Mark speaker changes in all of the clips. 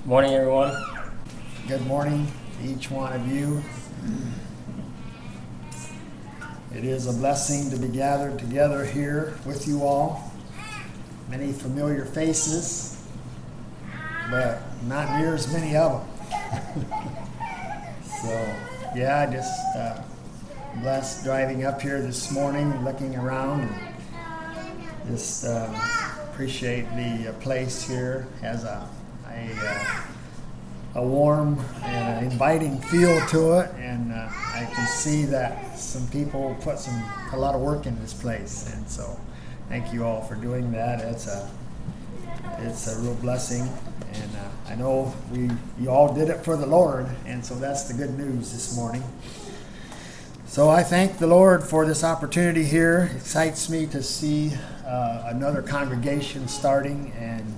Speaker 1: Morning, everyone.
Speaker 2: Good morning to each one of you. It is a blessing to be gathered together here with you all. Many familiar faces, but not near as many of them. I just blessed driving up here this morning, looking around, and just appreciate the place here. Has a warm and inviting feel to it, and I can see that some people put a lot of work in this place, and so thank you all for doing that. It's a real blessing, and I know you all did it for the Lord, and so that's the good news this morning. So I thank the Lord for this opportunity here. It excites me to see another congregation starting,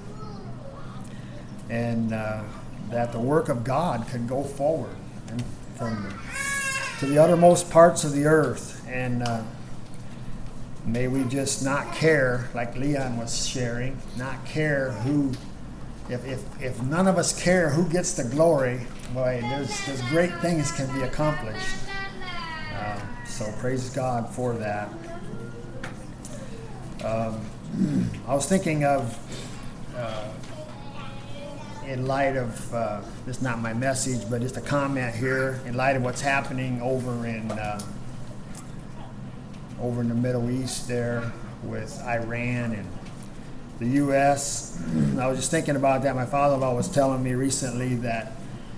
Speaker 2: and that the work of God can go forward and to the uttermost parts of the earth. And may we just not care, like Leon was sharing, not care who, if none of us care who gets the glory, boy, there's great things can be accomplished. So praise God for that. I was thinking of, in light of, this is not my message, but just a comment here, in light of what's happening over in the Middle East there with Iran and the U.S. I was just thinking about that. My father-in-law was telling me recently that,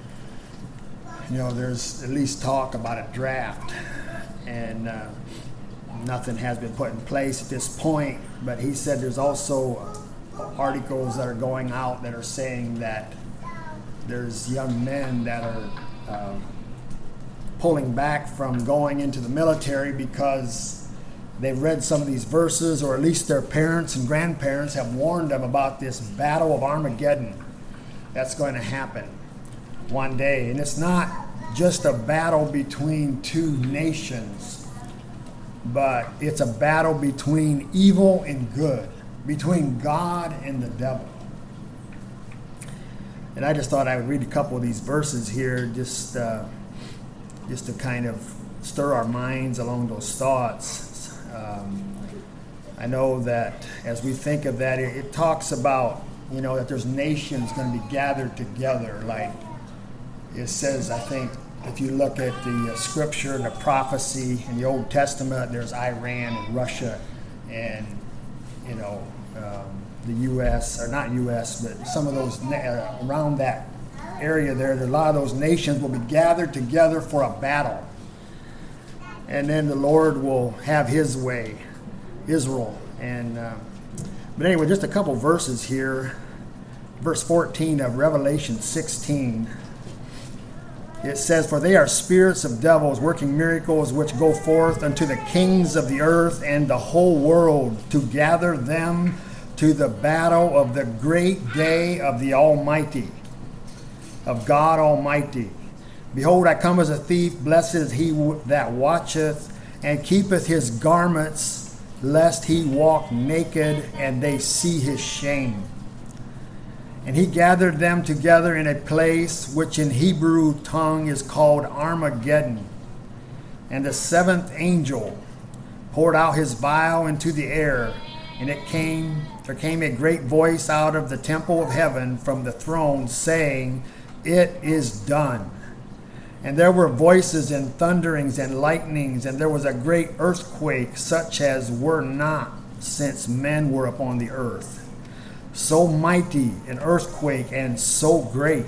Speaker 2: there's at least talk about a draft, and nothing has been put in place at this point, but he said there's also articles that are going out that are saying that there's young men that are pulling back from going into the military because they've read some of these verses, or at least their parents and grandparents have warned them about this battle of Armageddon that's going to happen one day. And it's not just a battle between two nations, but it's a battle between evil and good, between God and the devil. And I just thought I would read a couple of these verses here just to kind of stir our minds along those thoughts. I know that as we think of that, it talks about, that there's nations going to be gathered together. Like it says, I think, if you look at the scripture and the prophecy in the Old Testament, there's Iran and Russia and, the U.S., or not U.S., but some of those around that area there, a lot of those nations will be gathered together for a battle. And then the Lord will have his way, Israel. But anyway, just a couple verses here. Verse 14 of Revelation 16. It says, "For they are spirits of devils, working miracles, which go forth unto the kings of the earth and the whole world, to gather them to the battle of the great day of the Almighty, of God Almighty. Behold, I come as a thief. Blessed is he that watcheth and keepeth his garments, lest he walk naked and they see his shame. And he gathered them together in a place which in Hebrew tongue is called Armageddon. And the seventh angel poured out his vial into the air, and there came a great voice out of the temple of heaven from the throne, saying, It is done. And there were voices and thunderings and lightnings, and there was a great earthquake, such as were not since men were upon the earth. So mighty an earthquake and so great.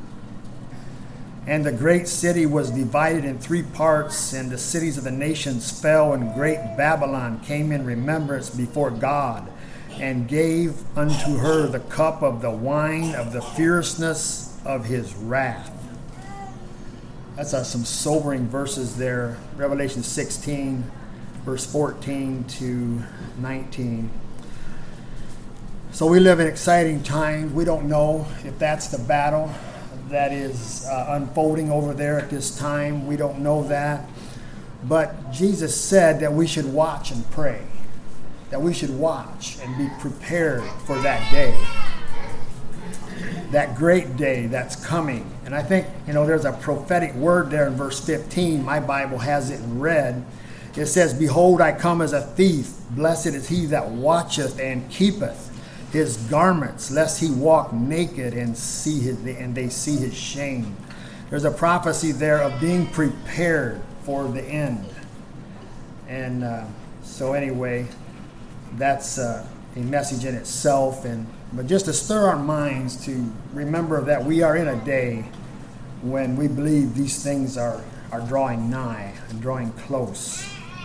Speaker 2: And the great city was divided in three parts, and the cities of the nations fell, and great Babylon came in remembrance before God, and gave unto her the cup of the wine of the fierceness of his wrath." That's some sobering verses there. Revelation 16, verse 14 to 19. So we live in exciting times. We don't know if that's the battle that is unfolding over there at this time. We don't know that. But Jesus said that we should watch and pray, that we should watch and be prepared for that day. that great day that's coming. And I think, there's a prophetic word there in verse 15. My Bible has it in red. It says, "Behold, I come as a thief. Blessed is he that watcheth and keepeth his garments, lest he walk naked and they see his shame." There's a prophecy there of being prepared for the end. And so anyway, that's a message in itself. But just to stir our minds to remember that we are in a day when we believe these things are drawing nigh and drawing close.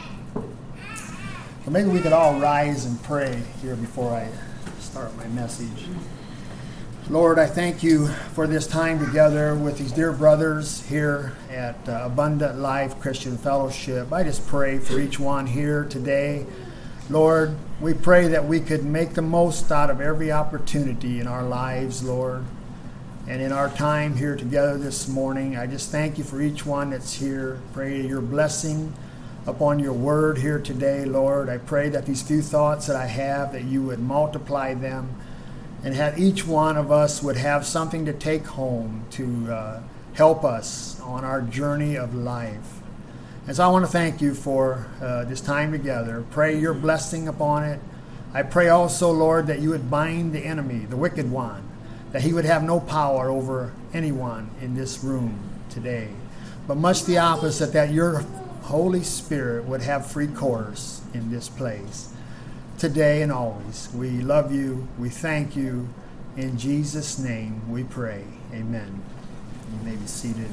Speaker 2: So maybe we could all rise and pray here before I start my message. Lord, I thank you for this time together with these dear brothers here at Abundant Life Christian Fellowship. I just pray for each one here today. Lord, we pray that we could make the most out of every opportunity in our lives, Lord. And in our time here together this morning, I just thank you for each one that's here. Pray your blessing upon your word here today, Lord. I pray that these few thoughts that I have, that you would multiply them and have each one of us would have something to take home to help us on our journey of life. And so I want to thank you for this time together. Pray your blessing upon it. I pray also, Lord, that you would bind the enemy, the wicked one, that he would have no power over anyone in this room today. But much the opposite, that your Holy Spirit would have free course in this place today and always. We love you. We thank you. In Jesus' name we pray. Amen. You may be seated.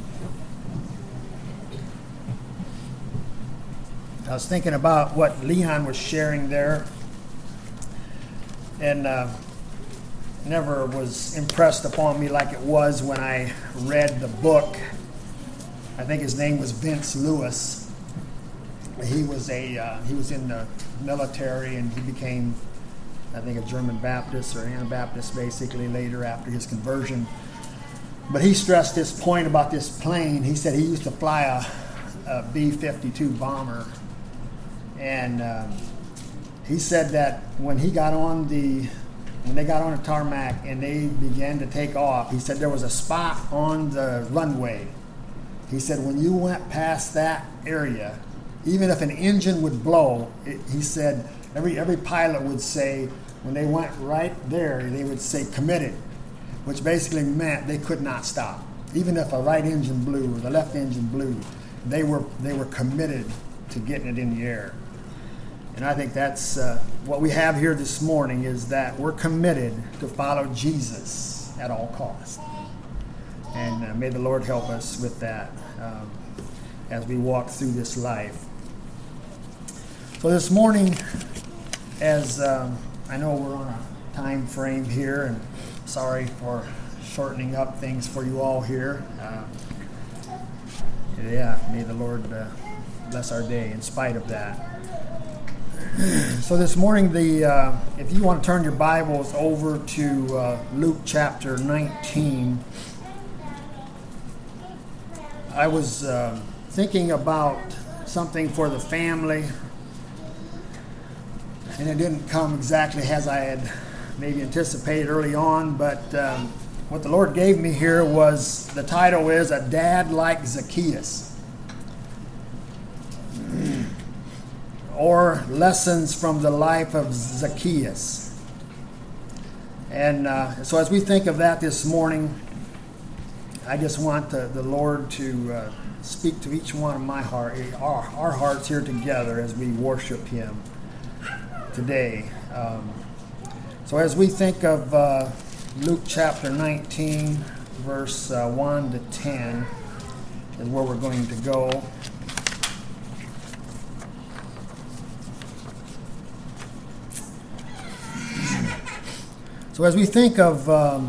Speaker 2: I was thinking about what Leon was sharing there, and never was impressed upon me like it was when I read the book. I think his name was Vince Lewis. He was in the military, and he became, I think, a German Baptist or Anabaptist basically later after his conversion. But he stressed this point about this plane. He said he used to fly a B-52 bomber, and he said that when they got on the tarmac and they began to take off, he said there was a spot on the runway. He said when you went past that area, even if an engine would blow, he said every pilot would say, when they went right there, they would say committed, which basically meant they could not stop. Even if a right engine blew or the left engine blew, they were committed to getting it in the air. And I think that's what we have here this morning, is that we're committed to follow Jesus at all costs. And may the Lord help us with that as we walk through this life. So this morning, as I know we're on a time frame here, and sorry for shortening up things for you all here. May the Lord bless our day in spite of that. So this morning, if you want to turn your Bibles over to Luke chapter 19, I was thinking about something for the family, and it didn't come exactly as I had maybe anticipated early on, but what the Lord gave me here was, the title is A Dad Like Zacchaeus, or Lessons from the Life of Zacchaeus. And so as we think of that this morning, I just want the Lord to speak to each one of our hearts here together as we worship Him today. So as we think of Luke chapter 19, verse 1 to 10 is where we're going to go. So as we think of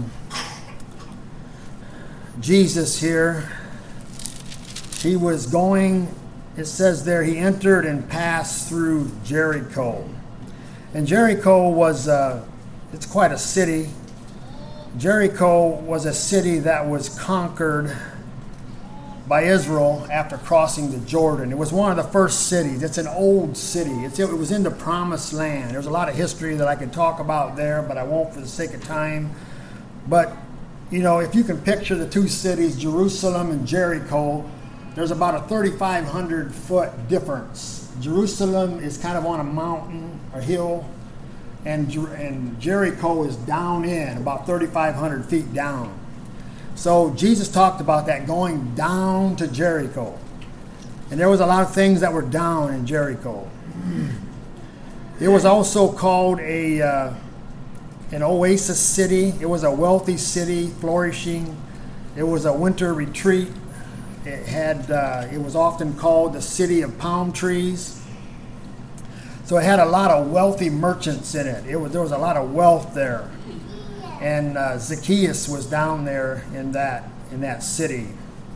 Speaker 2: Jesus here, he was going, it says there, he entered and passed through Jericho. And Jericho was, it's quite a city. Jericho was a city that was conquered by Israel after crossing the Jordan. It was one of the first cities. It's an old city. It was in the Promised Land. There's a lot of history that I could talk about there, but I won't for the sake of time. But if you can picture the two cities, Jerusalem and Jericho, there's about a 3,500 foot difference. Jerusalem is kind of on a mountain, a hill, and Jericho is down in about 3,500 feet down. So Jesus talked about that, going down to Jericho. And there was a lot of things that were down in Jericho. It was also called an oasis city. It was a wealthy city, flourishing. It was a winter retreat. It was often called the city of palm trees. So it had a lot of wealthy merchants in it. There was a lot of wealth there. And Zacchaeus was down there in that city.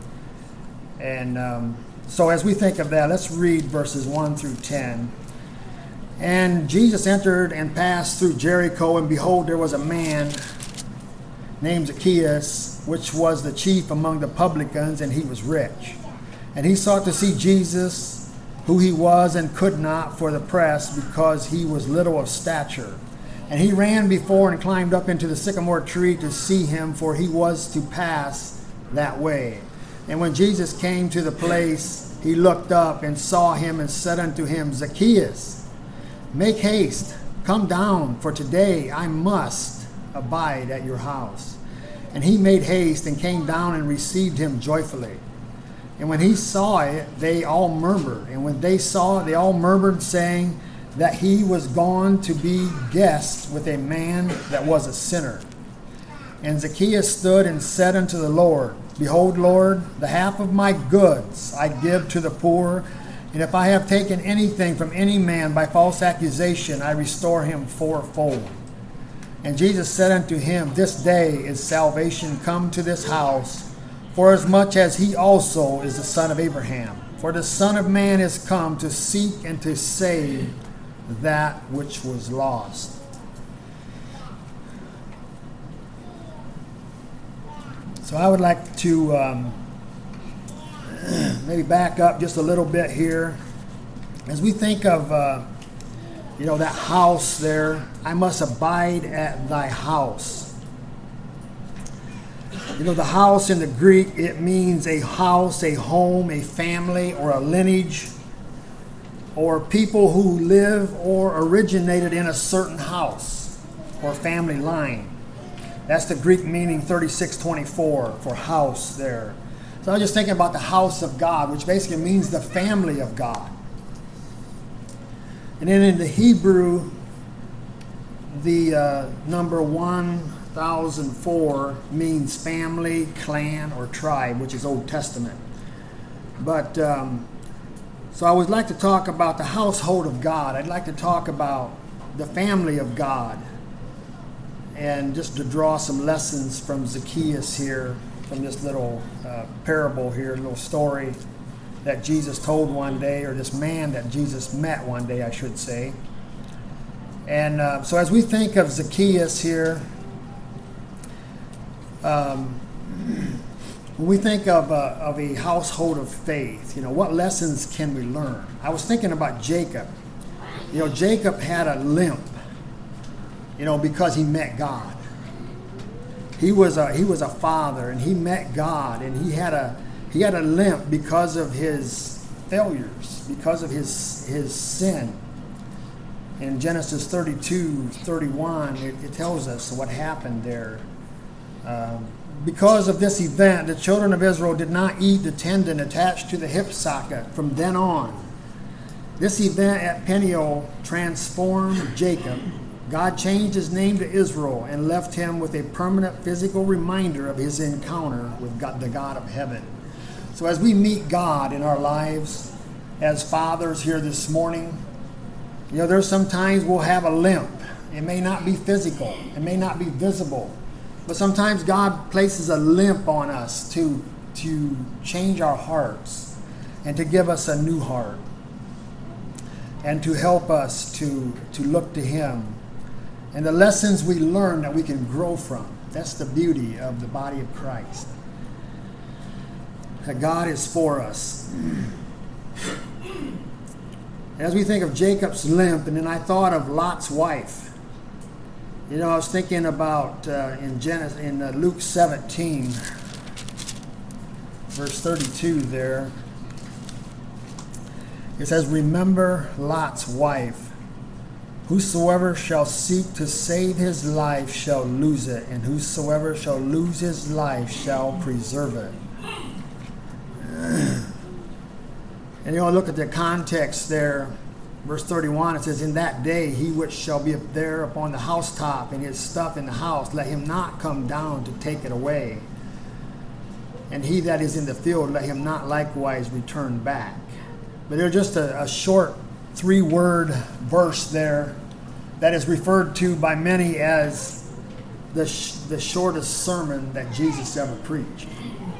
Speaker 2: And so as we think of that, let's read verses 1 through 10. And Jesus entered and passed through Jericho, and behold, there was a man named Zacchaeus, which was the chief among the publicans, and he was rich. And he sought to see Jesus, who he was, and could not for the press, because he was little of stature. And he ran before and climbed up into the sycamore tree to see him, for he was to pass that way. And when Jesus came to the place, he looked up and saw him and said unto him, Zacchaeus, make haste, come down, for today I must abide at your house. And he made haste and came down and received him joyfully. And when he saw it, they all murmured. And when they saw it, they all murmured, saying that he was gone to be guest with a man that was a sinner. And Zacchaeus stood and said unto the Lord, Behold, Lord, the half of my goods I give to the poor, and if I have taken anything from any man by false accusation, I restore him fourfold. And Jesus said unto him, This day is salvation come to this house, forasmuch as he also is the son of Abraham. For the Son of Man is come to seek and to save that which was lost. So I would like to maybe back up just a little bit here. As we think of, that house there, I must abide at thy house. The house in the Greek, it means a house, a home, a family, or a lineage, or people who live or originated in a certain house or family line. That's the Greek meaning 3624 for house there. So I was just thinking about the house of God, which basically means the family of God. And then in the Hebrew, the number 1004 means family, clan, or tribe, which is Old Testament. But so I would like to talk about the household of God. I'd like to talk about the family of God, and just to draw some lessons from Zacchaeus here, from this little parable here, little story that Jesus told one day, or this man that Jesus met one day, I should say. And so as we think of Zacchaeus here, when we think of a household of faith, what lessons can we learn? I was thinking about Jacob. Jacob had a limp, because he met God. He was a father, and he met God, and he had a limp because of his failures, because of his sin. In Genesis 32:31, it tells us what happened there. Because of this event, the children of Israel did not eat the tendon attached to the hip socket from then on. This event at Peniel transformed Jacob. God changed his name to Israel and left him with a permanent physical reminder of his encounter with God, the God of heaven. So as we meet God in our lives as fathers here this morning, there's sometimes we'll have a limp. It may not be physical. It may not be visible. But sometimes God places a limp on us to change our hearts and to give us a new heart and to help us to look to Him. And the lessons we learn that we can grow from. That's the beauty of the body of Christ. That God is for us. As we think of Jacob's limp, and then I thought of Lot's wife. You know, I was thinking about in Luke 17, verse 32 there. It says, "Remember Lot's wife. Whosoever shall seek to save his life shall lose it, and whosoever shall lose his life shall preserve it." And you know, look at the context there. Verse 31, it says, "In that day he which shall be up there upon the housetop, and his stuff in the house, let him not come down to take it away. And he that is in the field, let him not likewise return back." But there's just a short 3-word verse there that is referred to by many as the shortest sermon that Jesus ever preached.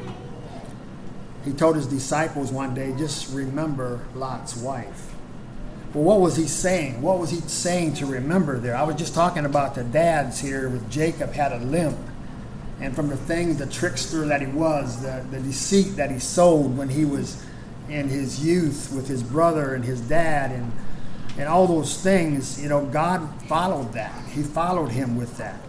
Speaker 2: He told his disciples one day, just remember Lot's wife. Well, what was he saying? What was he saying to remember there? I was just talking about the dads here with Jacob had a limp. And from the things, the trickster that he was, the deceit that he sowed when he was in his youth with his brother and his dad and all those things, you know, God followed that. He followed him with that.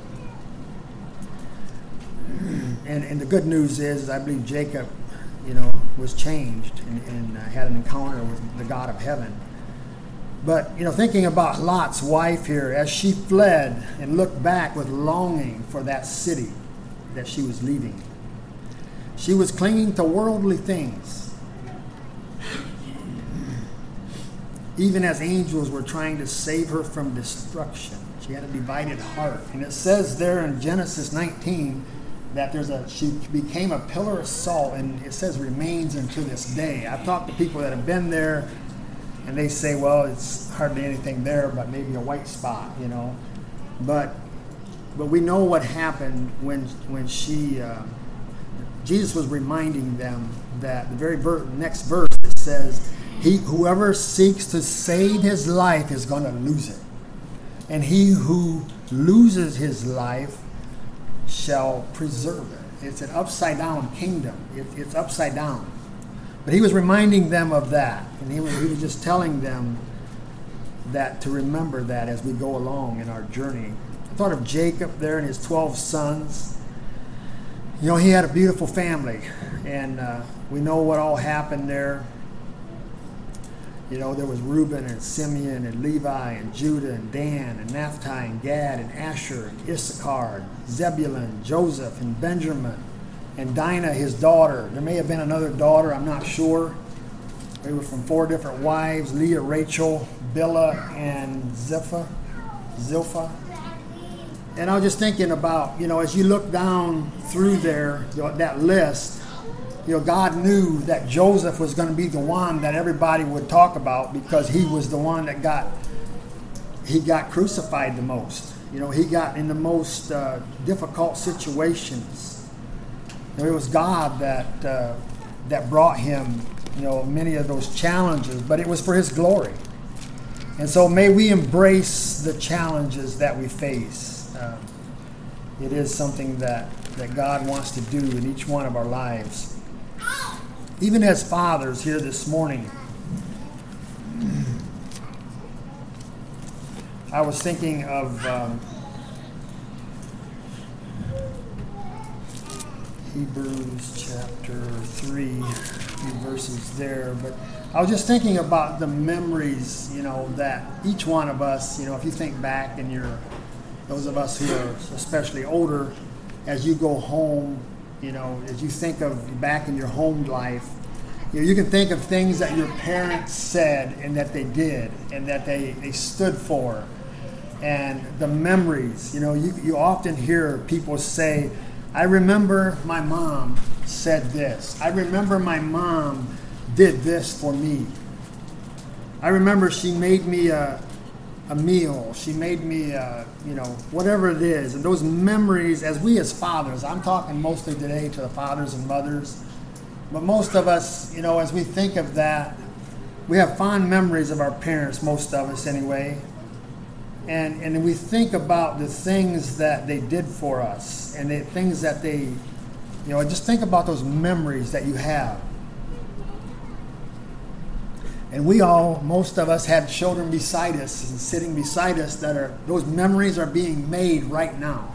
Speaker 2: And the good news is, I believe Jacob, you know, was changed and had an encounter with the God of heaven. But, you know, thinking about Lot's wife here, as she fled and looked back with longing for that city that she was leaving, she was clinging to worldly things, even as angels were trying to save her from destruction. She had a divided heart. And it says there in Genesis 19 that she became a pillar of salt, and it says remains unto this day. I've talked to people that have been there, and they say, well, it's hardly anything there but maybe a white spot, you know. But we know what happened when Jesus was reminding them that the very next verse, it says, whoever seeks to save his life is going to lose it. And he who loses his life shall preserve it. It's an upside down kingdom. It's upside down. But he was reminding them of that. And he was just telling them that to remember that as we go along in our journey. I thought of Jacob there and his 12 sons. You know, he had a beautiful family. And we know what all happened there. You know, there was Reuben and Simeon and Levi and Judah and Dan and Naphtali and Gad and Asher and Issachar, and Zebulun, Joseph and Benjamin, and Dinah, his daughter. There may have been another daughter, I'm not sure. They were from 4 different wives, Leah, Rachel, Bilhah, and Zilpah. And I was just thinking about, you know, as you look down through there, that list, you know, God knew that Joseph was going to be the one that everybody would talk about because he was the one that got crucified the most. You know, he got in the most difficult situations. You know, it was God that brought him, you know, many of those challenges, but it was for his glory. And so may we embrace the challenges that we face. It is something that God wants to do in each one of our lives. Even as fathers here this morning, I was thinking of Hebrews chapter 3, a few verses there, but I was just thinking about the memories, you know, that each one of us, you know, if you think back and those of us who are especially older, as you go home, you know, as you think of back in your home life, you know, you can think of things that your parents said and that they did and that they stood for. And the memories, you know, you often hear people say, I remember my mom said this. I remember my mom did this for me. I remember she made me a meal. She made me, you know, whatever it is. And those memories, as we as fathers, I'm talking mostly today to the fathers and mothers, but most of us, you know, as we think of that, we have fond memories of our parents, most of us anyway. And we think about the things that they did for us and the things that they, you know, just think about those memories that you have. And most of us had children beside us and sitting beside us those memories are being made right now.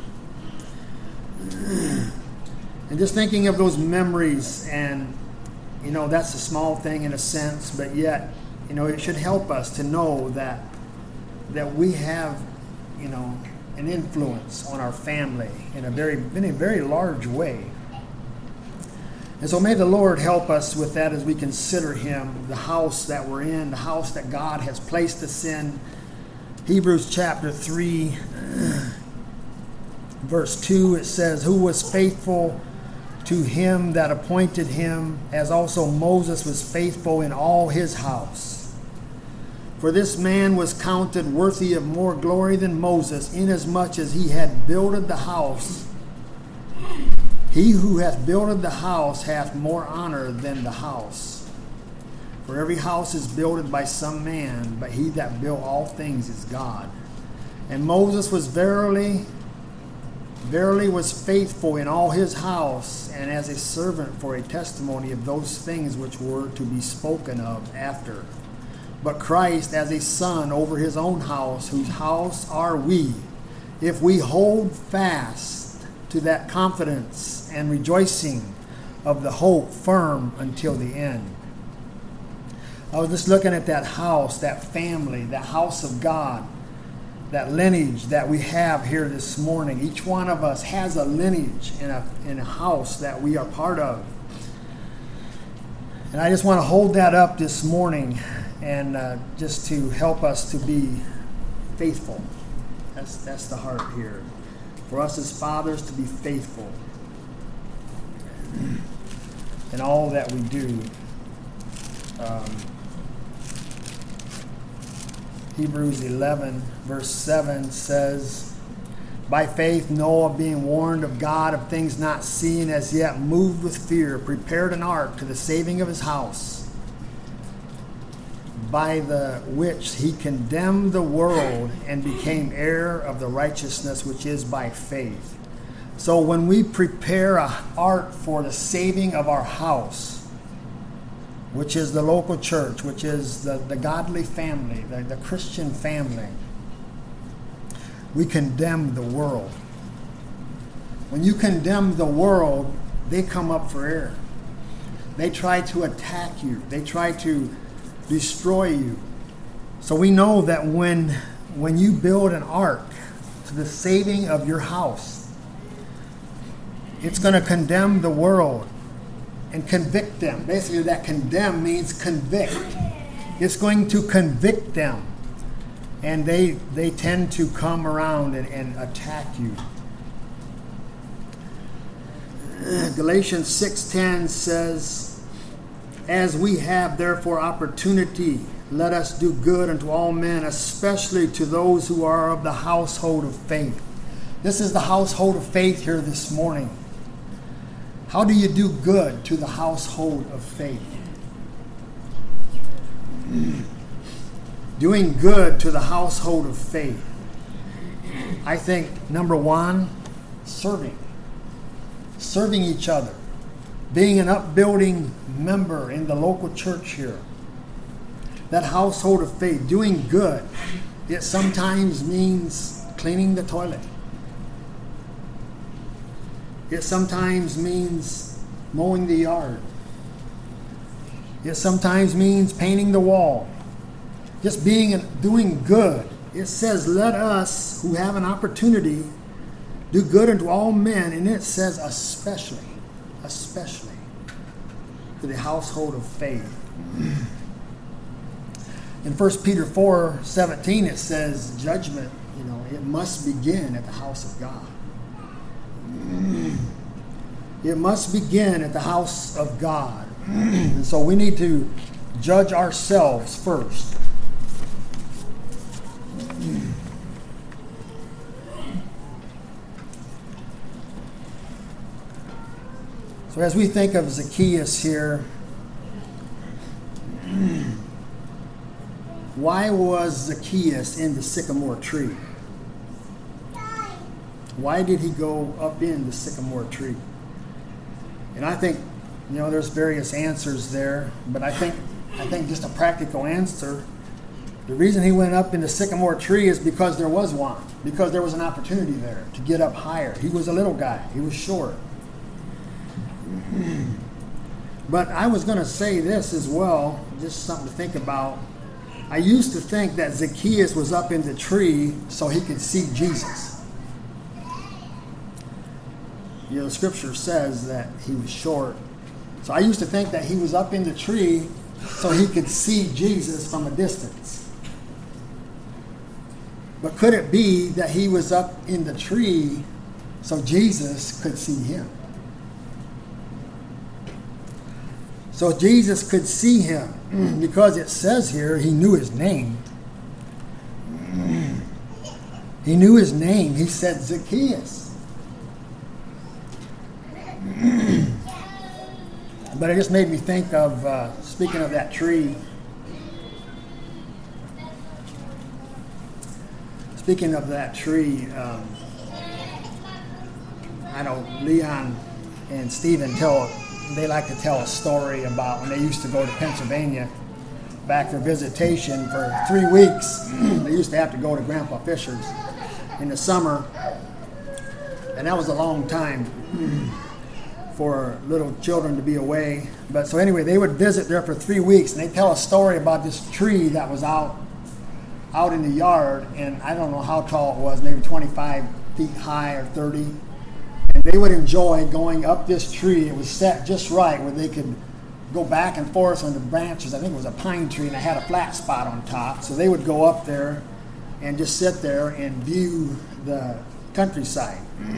Speaker 2: And just thinking of those memories, and that's a small thing in a sense, but yet, it should help us to know that we have, an influence on our family in a very large way. And so may the Lord help us with that as we consider Him, the house that we're in, the house that God has placed us in. Hebrews chapter 3, verse 2, it says, "Who was faithful to him that appointed him, as also Moses was faithful in all his house. For this man was counted worthy of more glory than Moses, inasmuch as he had builded the house. He who hath builded the house hath more honor than the house. For every house is builded by some man, but he that built all things is God. And Moses was verily was faithful in all his house, and as a servant for a testimony of those things which were to be spoken of after. But Christ as a son over his own house, whose house are we, if we hold fast to that confidence and rejoicing of the hope firm until the end." I was just looking at that house, that family, that house of God, that lineage that we have here this morning. Each one of us has a lineage in a house that we are part of. And I just want to hold that up this morning and just to help us to be faithful. That's the heart here. For us as fathers to be faithful in all that we do. Hebrews 11, verse 7 says, "By faith Noah, being warned of God of things not seen as yet, moved with fear, prepared an ark to the saving of his house, by the which he condemned the world and became heir of the righteousness which is by faith." So when we prepare an ark for the saving of our house, which is the local church, which is the godly family, the Christian family, we condemn the world. When you condemn the world, they come up for air. They try to attack you. They try to destroy you. So we know that when you build an ark to the saving of your house, it's going to condemn the world and convict them. Basically, that condemn means convict. It's going to convict them. And they tend to come around and attack you. Galatians 6:10 says, "As we have therefore opportunity, let us do good unto all men, especially to those who are of the household of faith." This is the household of faith here this morning. How do you do good to the household of faith? Doing good to the household of faith. I think, number one, serving. Serving each other. Being an upbuilding member in the local church here. That household of faith. Doing good. It sometimes means cleaning the toilet. It sometimes means mowing the yard. It sometimes means painting the wall. Just doing good. It says, let us who have an opportunity do good unto all men. And it says especially to the household of faith. In 1 Peter 4:17 it says judgment, it must begin at the house of God. It must begin at the house of God. And so we need to judge ourselves first. So as we think of Zacchaeus here, why was Zacchaeus in the sycamore tree? Why did he go up in the sycamore tree? And I think, there's various answers there, but I think I think just a practical answer. The reason he went up in the sycamore tree is because there was one, because there was an opportunity there to get up higher. He was a little guy. He was short. But I was going to say this as well, just something to think about. I used to think that Zacchaeus was up in the tree so he could see Jesus. You know, the scripture says that he was short. So I used to think that he was up in the tree so he could see Jesus from a distance. But could it be that he was up in the tree so Jesus could see him? So Jesus could see him because it says here he knew his name. He knew his name. He said Zacchaeus. But it just made me think of, speaking of that tree, I know Leon and Stephen they like to tell a story about when they used to go to Pennsylvania back for visitation for 3 weeks. They used to have to go to Grandpa Fisher's in the summer, and that was a long time for little children to be away. But so anyway, they would visit there for 3 weeks, and they tell a story about this tree that was out in the yard, and I don't know how tall it was, maybe 25 feet high or 30. And they would enjoy going up this tree. It was set just right where they could go back and forth on the branches. I think it was a pine tree, and it had a flat spot on top. So they would go up there and just sit there and view the countryside.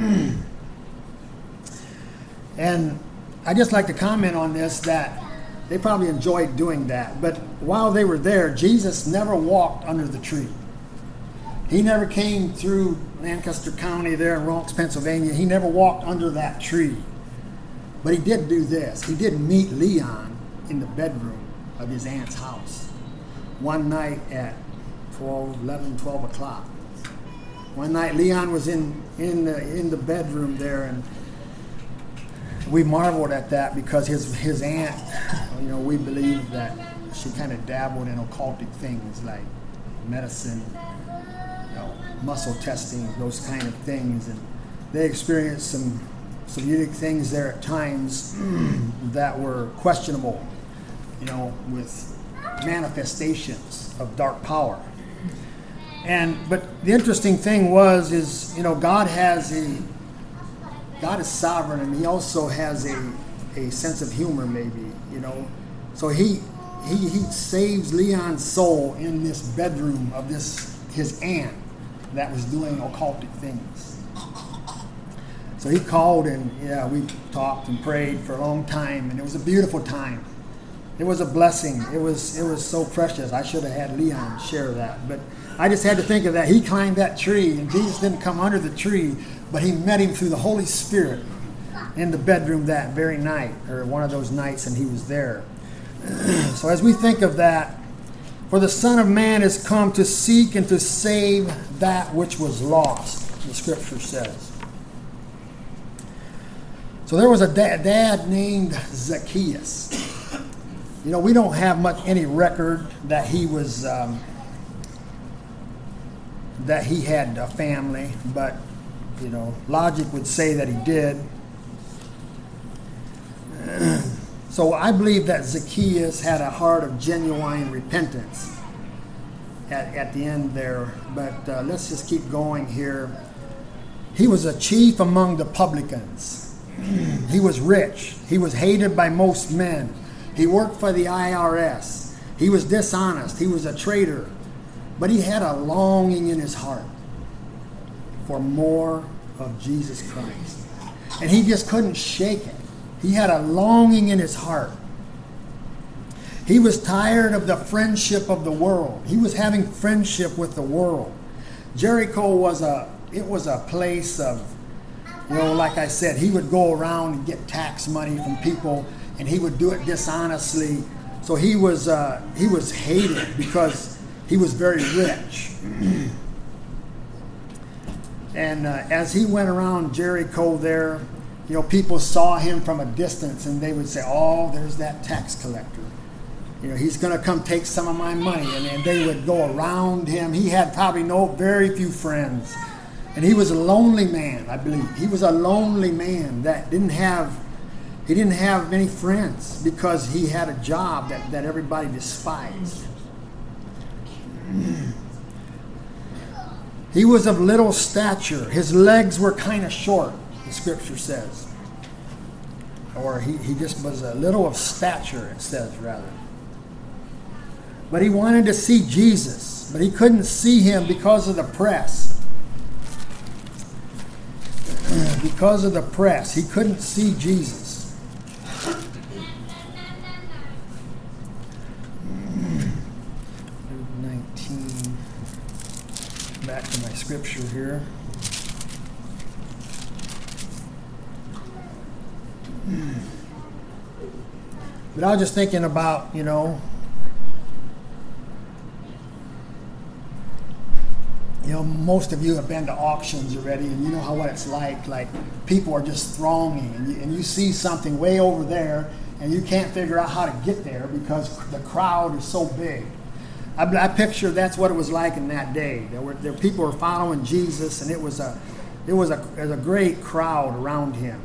Speaker 2: And I just like to comment on this, that they probably enjoyed doing that. But while they were there, Jesus never walked under the tree. He never came through Lancaster County there in Ronks, Pennsylvania. He never walked under that tree. But he did do this. He did meet Leon in the bedroom of his aunt's house one night at 12 o'clock. One night Leon was in the bedroom there, and we marveled at that because his aunt, we believe that she kind of dabbled in occultic things like medicine, muscle testing, those kind of things, and they experienced some unique things there at times that were questionable, with manifestations of dark power. But the interesting thing is God is sovereign, and he also has a sense of humor, maybe, So he saves Leon's soul in this bedroom of his aunt that was doing occultic things. So he called, and we talked and prayed for a long time, and it was a beautiful time. It was a blessing. It was so precious. I should have had Leon share that, but I just had to think of that. He climbed that tree, and Jesus didn't come under the tree, but he met him through the Holy Spirit in the bedroom that very night, or one of those nights, and he was there. So as we think of that, for the Son of Man is come to seek and to save that which was lost, the scripture says. So there was a dad named Zacchaeus. We don't have any record that he was that he had a family, but logic would say that he did. So I believe that Zacchaeus had a heart of genuine repentance at the end there. But let's just keep going here. He was a chief among the publicans. He was rich. He was hated by most men. He worked for the IRS. He was dishonest. He was a traitor. But he had a longing in his heart for more of Jesus Christ. And he just couldn't shake it. He had a longing in his heart. He was tired of the friendship of the world. He was having friendship with the world. Jericho was a place of, like I said, he would go around and get tax money from people, and he would do it dishonestly. So he was hated because he was very rich. And as he went around Jericho there, people saw him from a distance, and they would say, "Oh, there's that tax collector." he's going to come take some of my money. And they would go around him. He had probably very few friends. And he was a lonely man, I believe. He was a lonely man that didn't have many friends because he had a job that everybody despised. He was of little stature. His legs were kind of short, the scripture says. Or he just was a little of stature, it says, rather. But he wanted to see Jesus, but he couldn't see him because of the press. Because of the press, he couldn't see Jesus. Luke 19. Back to my scripture here. But I was just thinking about, most of you have been to auctions already, and you know what it's like. Like, people are just thronging, and you see something way over there, and you can't figure out how to get there because the crowd is so big. I picture that's what it was like in that day. There people were following Jesus, and it was a great crowd around him.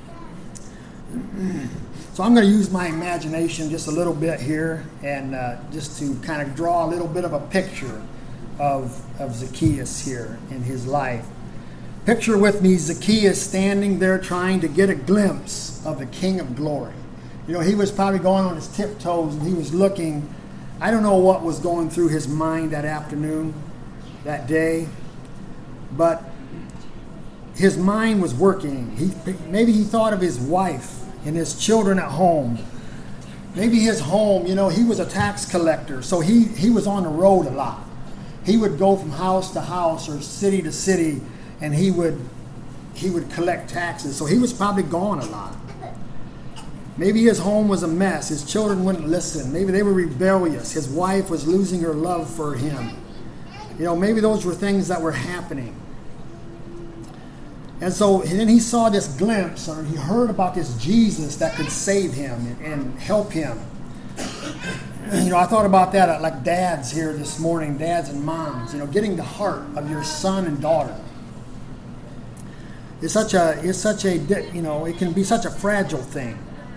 Speaker 2: So I'm going to use my imagination just a little bit here, and just to kind of draw a little bit of a picture of Zacchaeus here in his life. Picture with me Zacchaeus standing there trying to get a glimpse of the King of Glory. He was probably going on his tiptoes, and he was looking. I don't know what was going through his mind that afternoon, that day, but his mind was working. Maybe he thought of his wife and his children at home. Maybe his home, he was a tax collector, so he was on the road a lot. He would go from house to house or city to city, and he would collect taxes. So he was probably gone a lot. Maybe his home was a mess. His children wouldn't listen. Maybe they were rebellious. His wife was losing her love for him. Maybe those were things that were happening. And then he saw this glimpse, or he heard about this Jesus that could save him and help him. I thought about that like dads here this morning, dads and moms, getting the heart of your son and daughter. It can be such a fragile thing.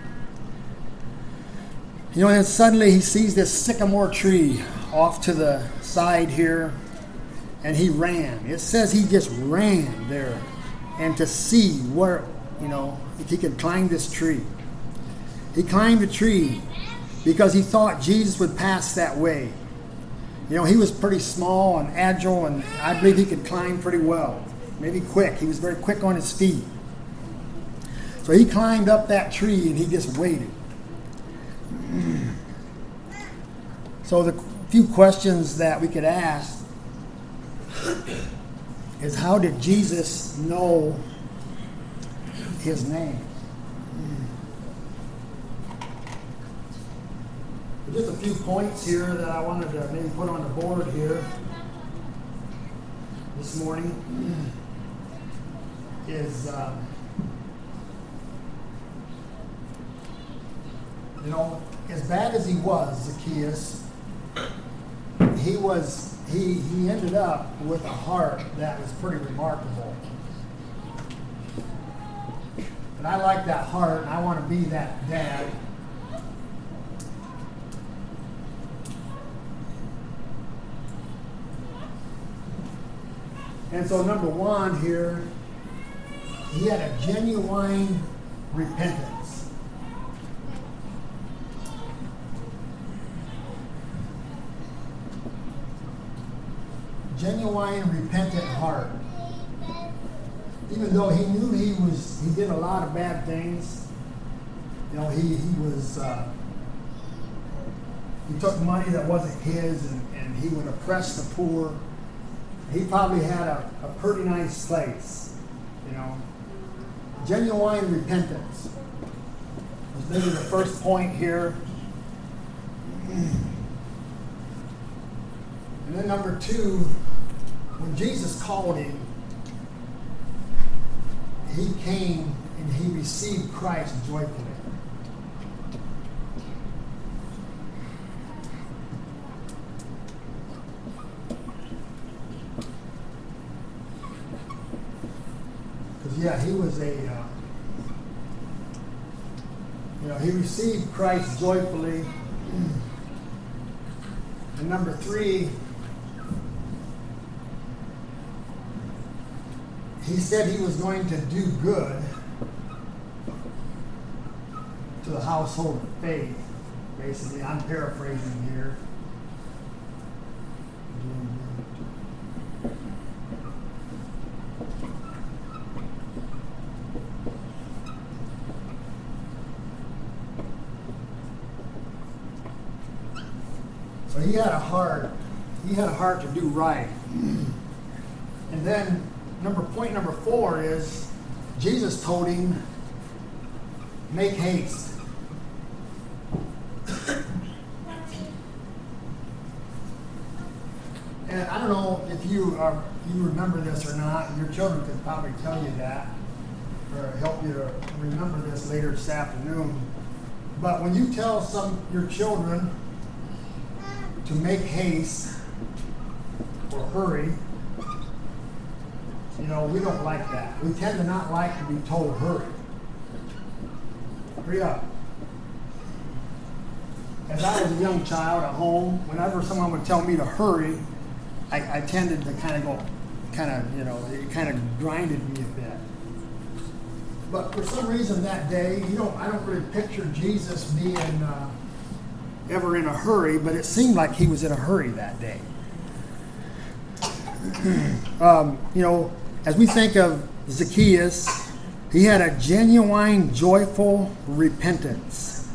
Speaker 2: And then suddenly he sees this sycamore tree off to the side here, and he ran. It says he just ran there, and to see where, if he could climb this tree. He climbed the tree because he thought Jesus would pass that way. He was pretty small and agile, and I believe he could climb pretty well. Maybe quick. He was very quick on his feet. So he climbed up that tree, and he just waited. So the few questions that we could ask is, how did Jesus know his name? Just a few points here that I wanted to maybe put on the board here this morning is, as bad as he was, Zacchaeus, he ended up with a heart that was pretty remarkable. And I like that heart, and I want to be that dad. And so number one here, he had a genuine repentance. Genuine repentant heart. Even though he knew he did a lot of bad things. He took money that wasn't his, and he would oppress the poor. He probably had a pretty nice place, Genuine repentance was maybe the first point here. And then number two, when Jesus called him, he came and he received Christ joyfully. Yeah, he was he received Christ joyfully. And number 3, he said he was going to do good to the household of faith. Basically, I'm paraphrasing here. So he had a heart. He had a heart to do right. And then point number 4 is Jesus told him, make haste. And I don't know if you remember this or not. Your children could probably tell you that or help you to remember this later this afternoon. But when you tell your children to make haste or hurry, we don't like that. We tend to not like to be told hurry. Hurry up. As I was a young child at home, whenever someone would tell me to hurry, I tended to it kind of grinded me a bit. But for some reason that day, I don't really picture Jesus being ever in a hurry, but it seemed like he was in a hurry that day. As we think of Zacchaeus, he had a genuine, joyful repentance.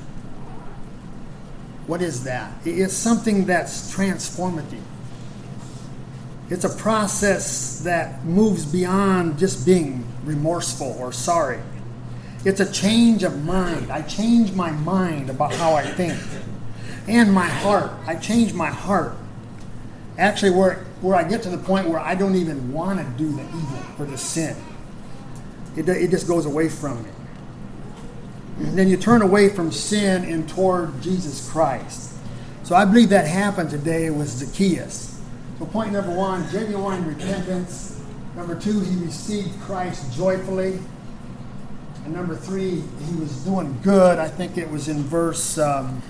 Speaker 2: What is that? It's something that's transformative. It's a process that moves beyond just being remorseful or sorry. It's a change of mind. I change my mind about how I think. And my heart. I change my heart. Actually, where I get to the point where I don't even want to do the evil or the sin. It just goes away from me. And then you turn away from sin and toward Jesus Christ. So I believe that happened today with Zacchaeus. So point number 1, genuine repentance. Number 2, he received Christ joyfully. And number 3, he was doing good. I think it was in verse...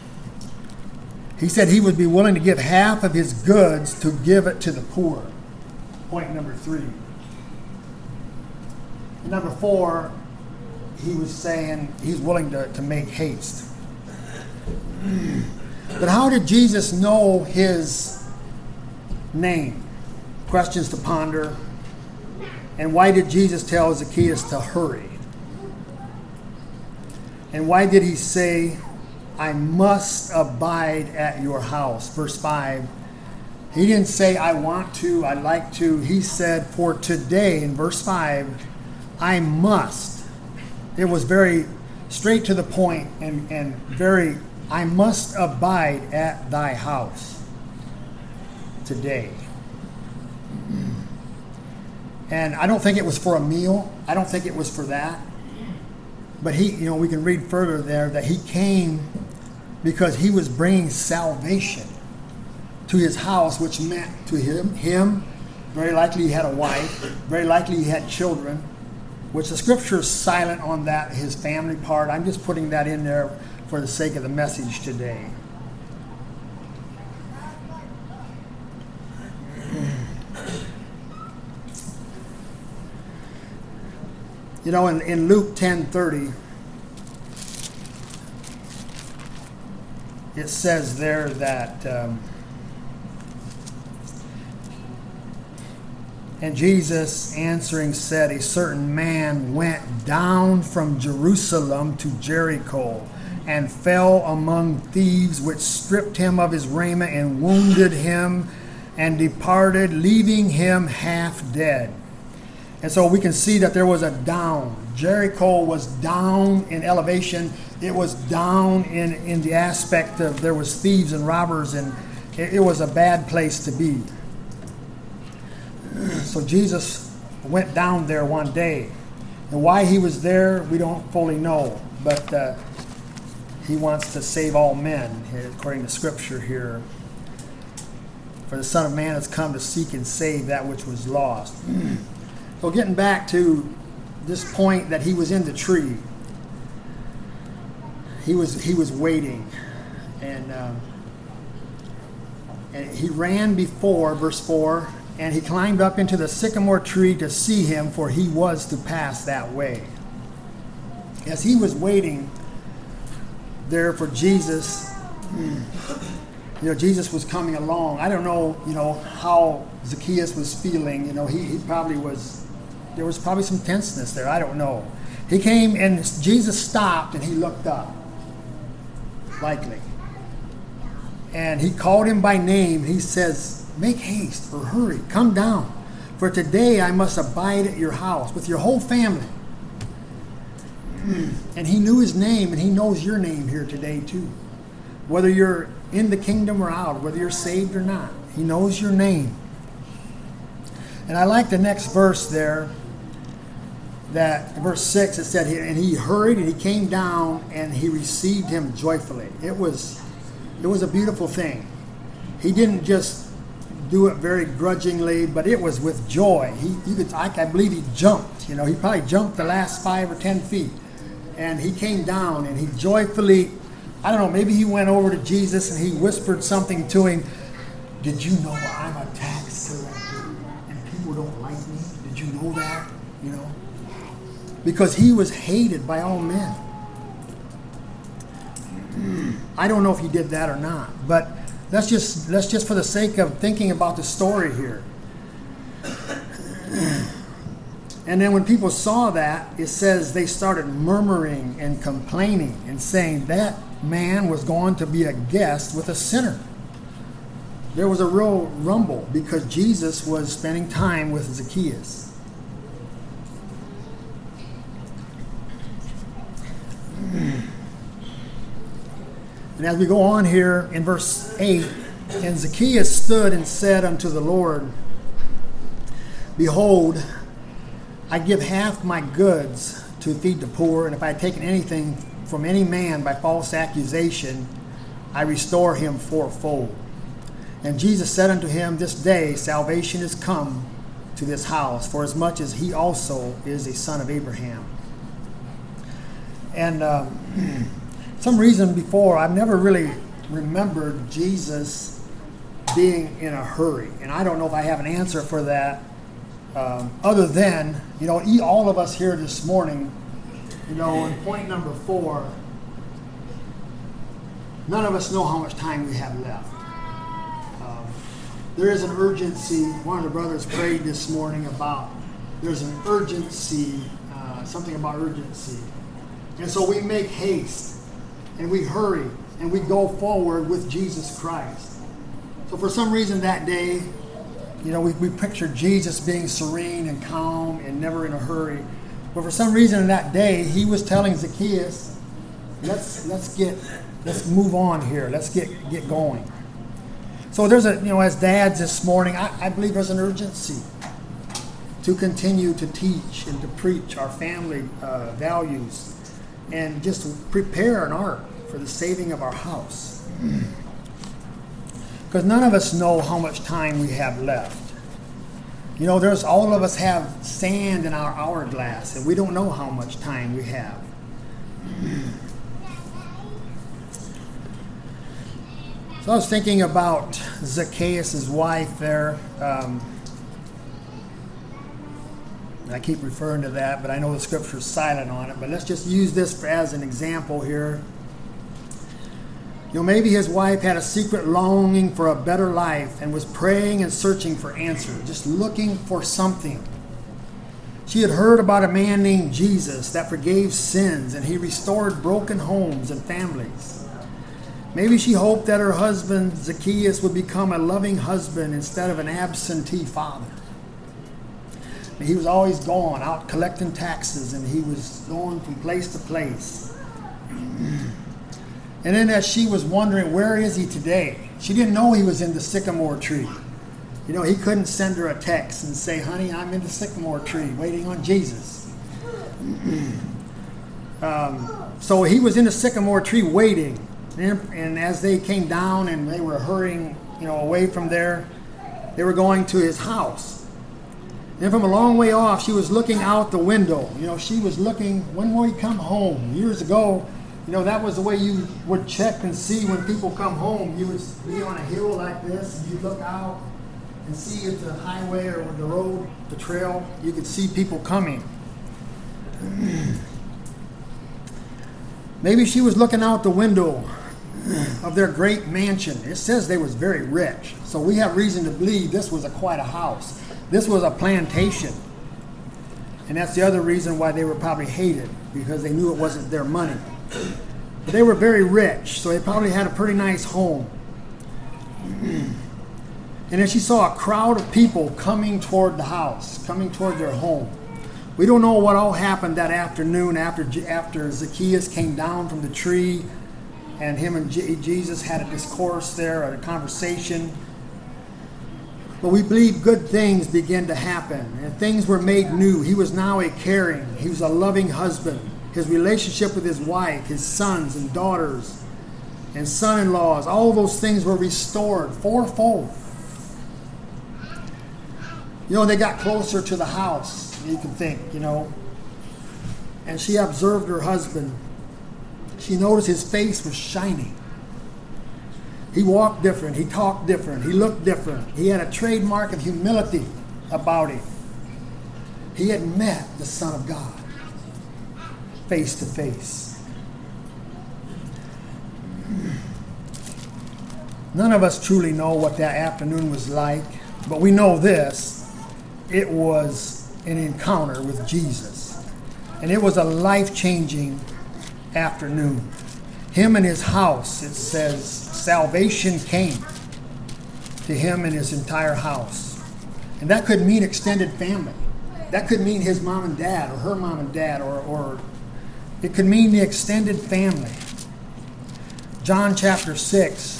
Speaker 2: he said he would be willing to give half of his goods to give it to the poor. Point number 3. And number 4, he was saying he's willing to make haste. But how did Jesus know his name? Questions to ponder. And why did Jesus tell Zacchaeus to hurry? And why did he say, I must abide at your house? Verse 5. He didn't say, I want to, I'd like to. He said, for today, in verse 5, I must. It was very straight to the point and very, I must abide at thy house today. And I don't think it was for a meal. I don't think it was for that. But we can read further there that he came because he was bringing salvation to his house, which meant to him, very likely he had a wife, very likely he had children, which the scripture is silent on that, his family part. I'm just putting that in there for the sake of the message today. In Luke 10:30, it says there that, and Jesus answering said, a certain man went down from Jerusalem to Jericho and fell among thieves, which stripped him of his raiment and wounded him and departed, leaving him half dead. And so we can see that there was a down. Jericho was down in elevation. It was down in the aspect of there was thieves and robbers, and it was a bad place to be. So Jesus went down there one day. And why he was there, we don't fully know. But he wants to save all men, according to Scripture here. For the Son of Man has come to seek and save that which was lost. So getting back to this point that he was in the tree, he was waiting, and he ran before, verse 4, and he climbed up into the sycamore tree to see him, for he was to pass that way. As he was waiting there for Jesus, Jesus was coming along. I don't know, how Zacchaeus was feeling. He probably was, there was probably some tenseness there. I don't know. He came and Jesus stopped and he looked up, likely. And he called him by name. He says, make haste or hurry, come down. For today I must abide at your house with your whole family. And he knew his name, and he knows your name here today too. Whether you're in the kingdom or out, whether you're saved or not, he knows your name. And I like the next verse there, that verse 6, it said, and he hurried and he came down and he received him joyfully. It was a beautiful thing. He didn't just do it very grudgingly, but it was with joy. I believe he jumped. He probably jumped the last 5 or 10 feet. And he came down and he joyfully, I don't know, maybe he went over to Jesus and he whispered something to him. Did you know I'm a tax collector and people don't like me? Did you know that? Because he was hated by all men. I don't know if he did that or not, but let's just for the sake of thinking about the story here. And then when people saw that, it says they started murmuring and complaining and saying that man was going to be a guest with a sinner. There was a real rumble because Jesus was spending time with Zacchaeus. And as we go on here in verse 8, and Zacchaeus stood and said unto the Lord, behold, I give half my goods to feed the poor, and if I have taken anything from any man by false accusation, I restore him fourfold. And Jesus said unto him, this day salvation is come to this house, for as much as he also is a son of Abraham. And some reason before, I've never really remembered Jesus being in a hurry. And I don't know if I have an answer for that. Other than, all of us here this morning, in point number 4, none of us know how much time we have left. There is an urgency. One of the brothers prayed this morning about there's an urgency, something about urgency. And so we make haste, and we hurry, and we go forward with Jesus Christ. So for some reason that day, we picture Jesus being serene and calm and never in a hurry. But for some reason that day, he was telling Zacchaeus, let's move on here. Let's get going. So there's as dads this morning, I believe there's an urgency to continue to teach and to preach our family values and just to prepare an ark for the saving of our house. Because none of us know how much time we have left. All of us have sand in our hourglass, and we don't know how much time we have. So I was thinking about Zacchaeus' wife there. I keep referring to that, but I know the scripture is silent on it. But let's just use this as an example here. Maybe his wife had a secret longing for a better life and was praying and searching for answers, just looking for something. She had heard about a man named Jesus that forgave sins, and he restored broken homes and families. Maybe she hoped that her husband, Zacchaeus, would become a loving husband instead of an absentee father. He was always gone, out collecting taxes, and he was going from place to place. And then as she was wondering, where is he today? She didn't know he was in the sycamore tree. He couldn't send her a text and say, honey, I'm in the sycamore tree waiting on Jesus. So he was in the sycamore tree waiting. And as they came down and they were hurrying, away from there, they were going to his house. And from a long way off, she was looking out the window. She was looking, when will he come home? Years ago, that was the way you would check and see when people come home. You would be on a hill like this, and you'd look out and see if the highway or the road, the trail, you could see people coming. Maybe she was looking out the window of their great mansion. It says they was very rich. So we have reason to believe this was quite a house. This was a plantation. And that's the other reason why they were probably hated, because they knew it wasn't their money. But they were very rich, so they probably had a pretty nice home. And then she saw a crowd of people coming toward the house, coming toward their home. We don't know what all happened that afternoon after Zacchaeus came down from the tree and him and Jesus had a discourse there, or a conversation. But we believe good things began to happen, and things were made new. He was now he was a loving husband. His relationship with his wife, his sons and daughters, and son-in-laws, all those things were restored fourfold. They got closer to the house, you can think, And she observed her husband. She noticed his face was shining. He walked different. He talked different. He looked different. He had a trademark of humility about him. He had met the Son of God face to face. None of us truly know what that afternoon was like, but we know this. It was an encounter with Jesus. And it was a life-changing afternoon. Him and his house, it says, salvation came to him and his entire house. And that could mean extended family. That could mean his mom and dad, or her mom and dad, or it could mean the extended family. John chapter 6.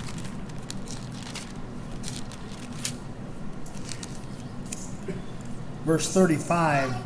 Speaker 2: Verse 35.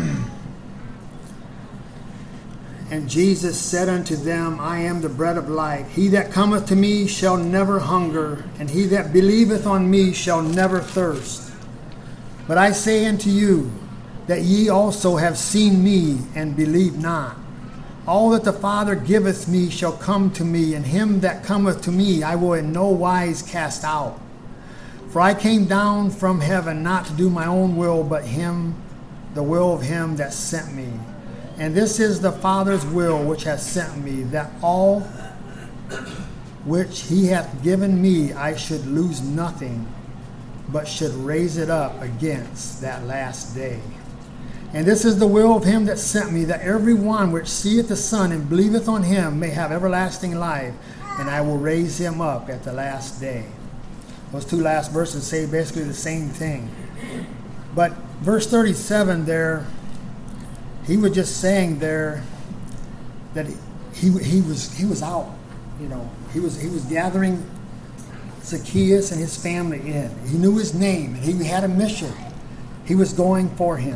Speaker 2: And Jesus said unto them, I am the bread of life. He that cometh to me shall never hunger, and he that believeth on me shall never thirst. But I say unto you, that ye also have seen me, and believe not. All that the Father giveth me shall come to me, and him that cometh to me I will in no wise cast out. For I came down from heaven not to do my own will, but the will of him that sent me. And this is the Father's will which hath sent me, that all which he hath given me I should lose nothing, but should raise it up against that last day. And this is the will of him that sent me, that every one which seeth the Son and believeth on him may have everlasting life, and I will raise him up at the last day. Those two last verses say basically the same thing. But verse 37 there, he was just saying there that he was out, he was gathering Zacchaeus and his family in. He knew his name, and he had a mission. He was going for him.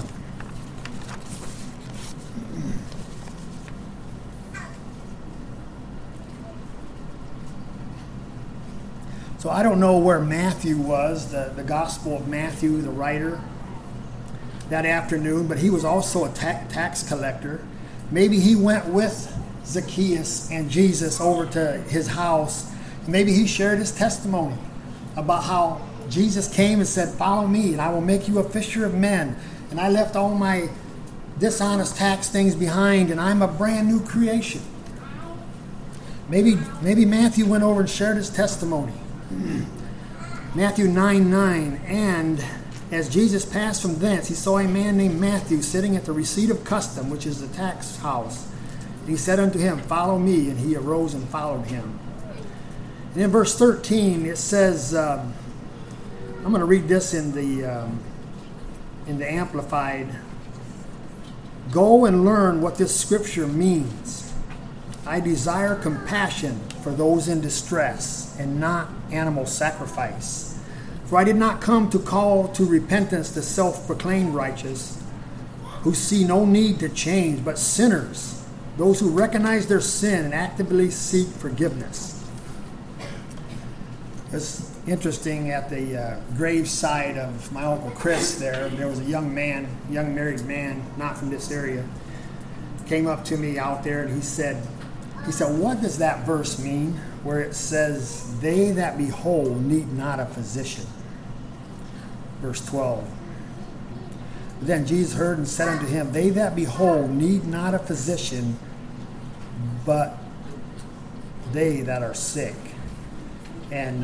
Speaker 2: So I don't know where Matthew was, the Gospel of Matthew, the writer, that afternoon, but he was also a tax collector. Maybe he went with Zacchaeus and Jesus over to his house. Maybe he shared his testimony about how Jesus came and said, follow me and I will make you a fisher of men. And I left all my dishonest tax things behind and I'm a brand new creation. Maybe Matthew went over and shared his testimony. Matthew 9:9, and as Jesus passed from thence, he saw a man named Matthew sitting at the receipt of custom, which is the tax house. And he said unto him, follow me, and he arose and followed him. And in verse 13, it says, I'm going to read this in the Amplified. Go and learn what this scripture means. I desire compassion for those in distress, and not animal sacrifice. For I did not come to call to repentance the self-proclaimed righteous, who see no need to change, but sinners, those who recognize their sin and actively seek forgiveness. As interesting, at the graveside of my Uncle Chris there was a young married man, not from this area, came up to me out there, and he said, what does that verse mean where it says, they that be whole need not a physician? Verse 12. Then Jesus heard and said unto him, they that be whole need not a physician, but they that are sick. And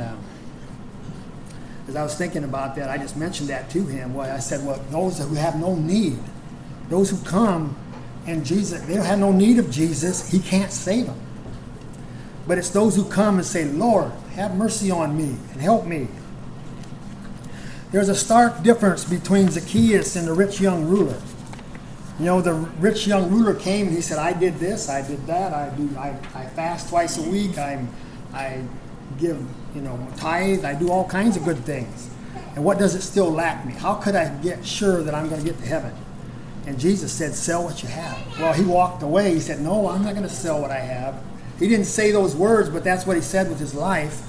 Speaker 2: as I was thinking about that, I just mentioned that to him. Well, I said, well, those who have no need, those who come, and Jesus, they don't have no need of Jesus, he can't save them. But it's those who come and say, Lord, have mercy on me and help me. There's a stark difference between Zacchaeus and the rich young ruler. You know, the rich young ruler came and he said, I did this, I did that, I fast twice a week, I give, tithe, I do all kinds of good things. And what does it still lack me? How could I get sure that I'm going to get to heaven? And Jesus said, sell what you have. Well, he walked away. He said, no, I'm not going to sell what I have. He didn't say those words, but that's what he said with his life.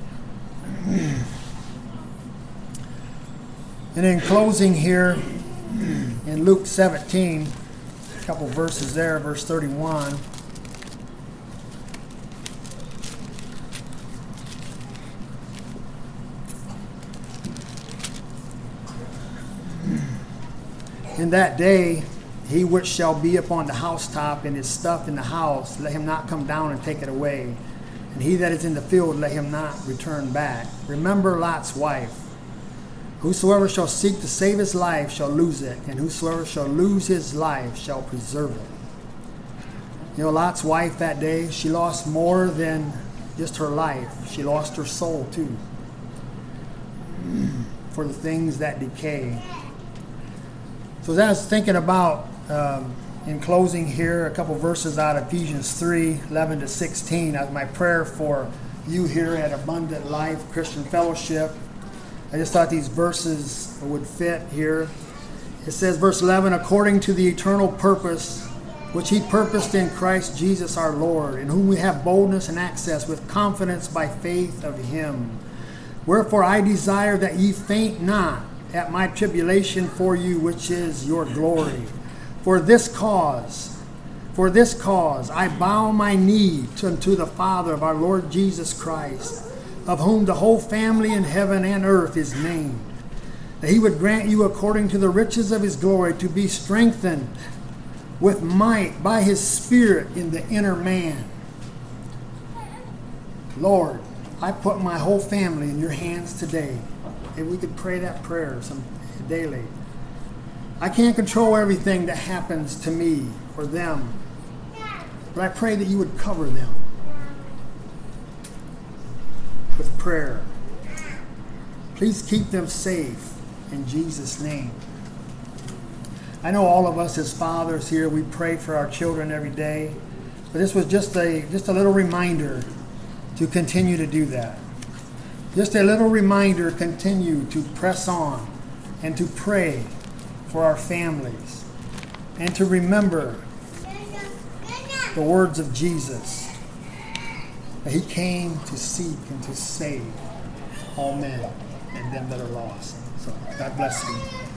Speaker 2: And in closing here, in Luke 17, a couple verses there, verse 31. In that day, he which shall be upon the housetop and is stuffed in the house, let him not come down and take it away. And he that is in the field, let him not return back. Remember Lot's wife. Whosoever shall seek to save his life shall lose it, and whosoever shall lose his life shall preserve it. Lot's wife that day, she lost more than just her life. She lost her soul too, for the things that decay. So as I was thinking about, in closing here, a couple verses out of Ephesians 3, 11 to 16, as my prayer for you here at Abundant Life Christian Fellowship. I just thought these verses would fit here. It says, verse 11, according to the eternal purpose which he purposed in Christ Jesus our Lord, in whom we have boldness and access with confidence by faith of him. Wherefore I desire that ye faint not at my tribulation for you, which is your glory. For this cause I bow my knee unto the Father of our Lord Jesus Christ, of whom the whole family in heaven and earth is named, that he would grant you according to the riches of his glory to be strengthened with might by his Spirit in the inner man. Lord, I put my whole family in your hands today. If we could pray that prayer daily. I can't control everything that happens to me or them, but I pray that you would cover them with prayer. Please keep them safe in Jesus' name. I know all of us as fathers here, we pray for our children every day, but this was just a little reminder to continue to do that. Just a little reminder, continue to press on and to pray for our families and to remember the words of Jesus, that he came to seek and to save all men and them that are lost. So God bless you.